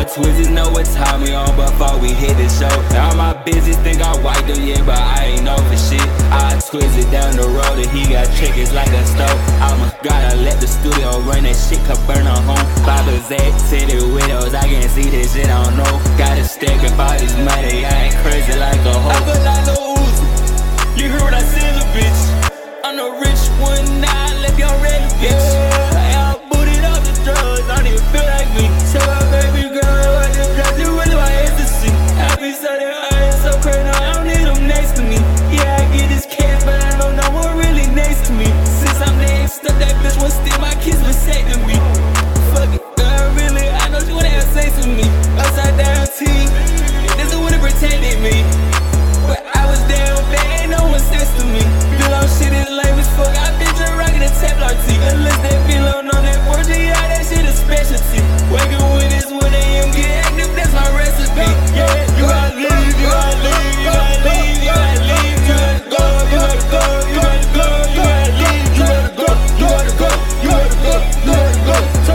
Twizzies know what time we on before we hit the show. All my business think I wiped them, yeah, but I ain't know for shit. I Twizzy down the road and he got chickens like a stove. Gotta let the studio run, that shit could burn on home. Baba Zach, city widows, I can't see this shit, I don't know. Gotta stack about this money, I ain't crazy like a hoe. I feel like no Uzi, you heard what I said, little bitch. I'm the rich one, now I left y'all ready, bitch. Yeah, I booted off the drugs, I don't even feel like me. So my baby girl, I just got you with my ecstasy. I be so damn high, so crazy, I don't need them next to me. Yeah, I get this cash, but I know no one really next to me. Since I'm next up, that bitch won't steal my kids was saving me. Fuck it, girl, really, I know she wanna have sex with me. Upside down T, this is what it pretended me. But I was down bad, ain't no one says to me. Feel on shit is lame as fuck, I been just rockin' a Teflon T. Unless that feel on that 4G, yeah, that shit a specialty. Waking with this 1 AM, get active, that's my recipe. Yeah, you gotta leave, you gotta leave, you gotta leave, you gotta leave, you gotta go, you gotta go, you gotta go, you gotta leave, you gotta go, you gotta go, you gotta go, you gotta go.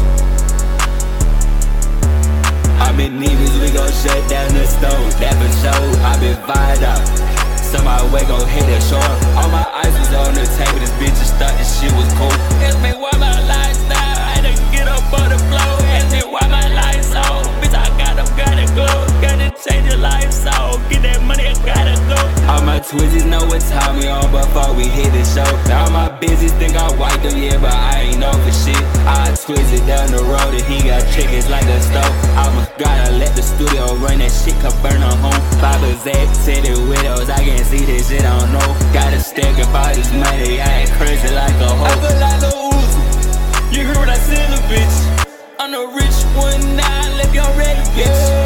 I been niggas, we gon' shut down the stove, that for sure. I been fired up, somebody way gon' hit that shore. All my ice was on the table, this bitch just thought this shit was cool. Ask me why my lifestyle, I had to get up on the floor. Ask me why my life's on, bitch I gotta go. Gotta change your life, so get that money, I gotta go. All my Twizzies know what time we on before we hit the show. All my business think I wiped them, yeah, but I ain't know for shit. I Twizzy down the road and he got chickens like a stove. Gotta let the studio run, that shit could burn on home. Baba Zach, city widows, I can't see this shit, I don't know. Gotta stack about this money, I ain't crazy like a hoe. I feel like no Uzi, you heard what I said, little bitch. I'm the rich one, now I left y'all ready, bitch.